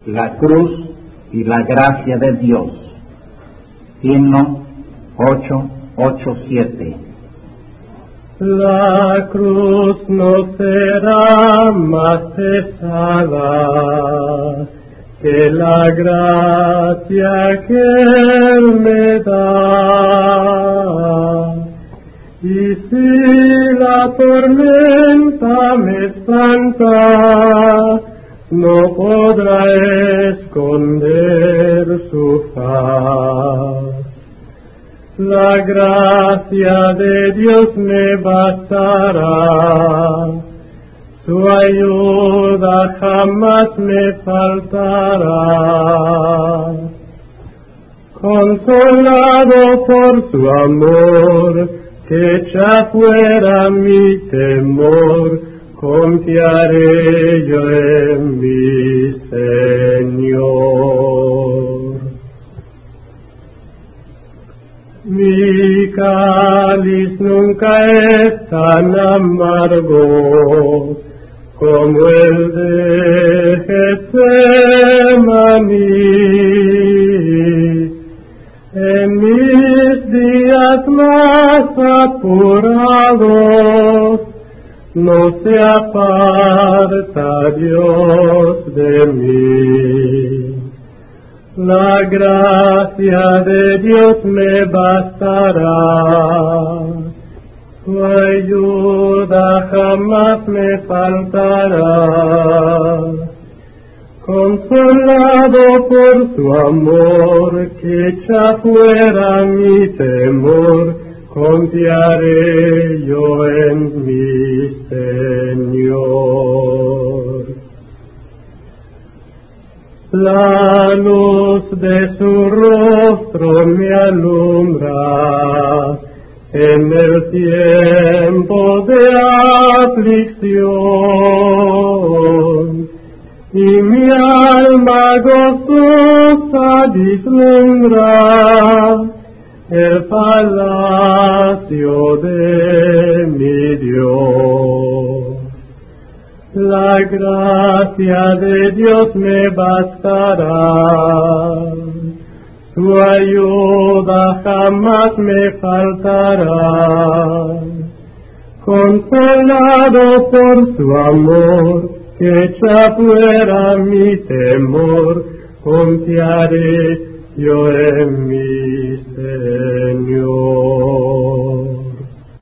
la cruz y la gracia de Dios. Himno 887. La cruz no será más pesada que la gracia que Él me da. Y si la tormenta me espanta, no podrá esconder su faz. La gracia de Dios me bastará, su ayuda jamás me faltará. Consolado por su amor, que echa fuera mi temor, confiaré yo en mi Señor. Mi cáliz nunca es tan amargo como el de Getsemaní. En mis días más apurados no se aparta Dios de mí. La gracia de Dios me bastará, su ayuda jamás me faltará. Consolado por su amor, que echa fuera mi temor, confiaré yo en mi Señor. La luz de su rostro me alumbra en el tiempo de aflicción, y mi alma gozosa vislumbra el palacio de mi Dios. La gracia de Dios me bastará, su ayuda jamás me faltará. Consolado por su amor, que echa fuera mi temor, confiaré yo en mi Señor.